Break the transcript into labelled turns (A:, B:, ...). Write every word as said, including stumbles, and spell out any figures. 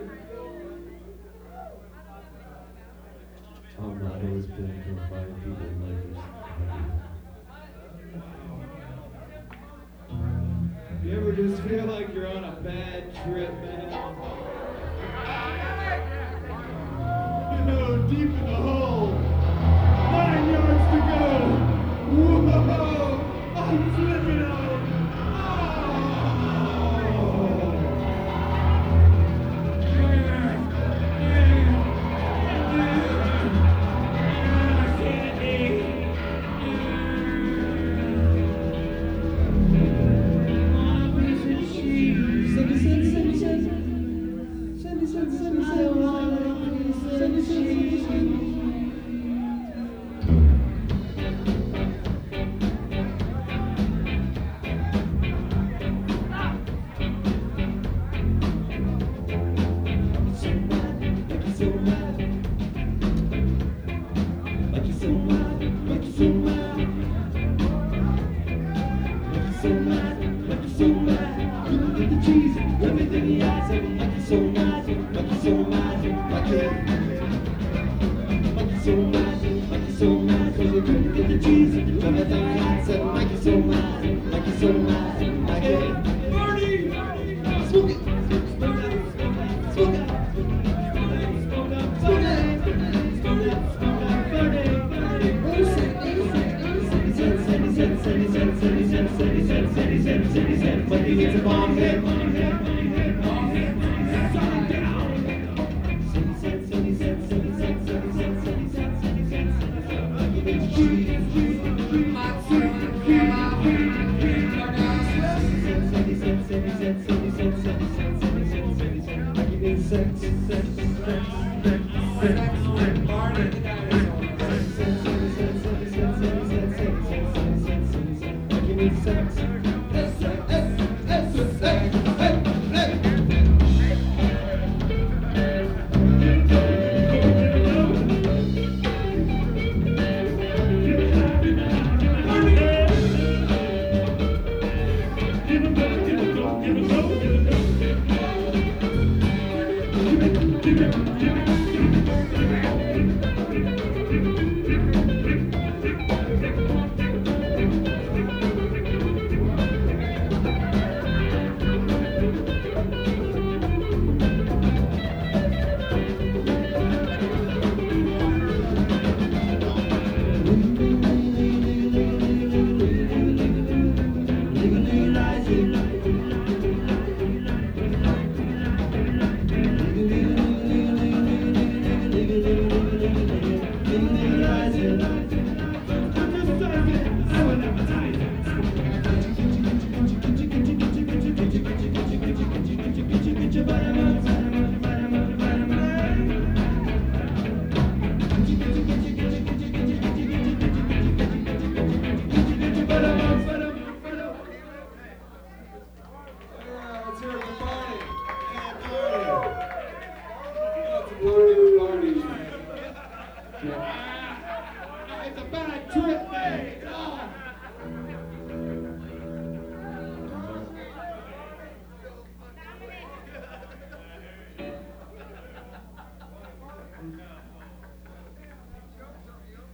A: Our motto has been to find people like us. You ever just feel like you're on a bad trip, man? You know, deep in the hole. Nine yards to go. Whoa! I'm flipping out.
B: Give it, give it, give it.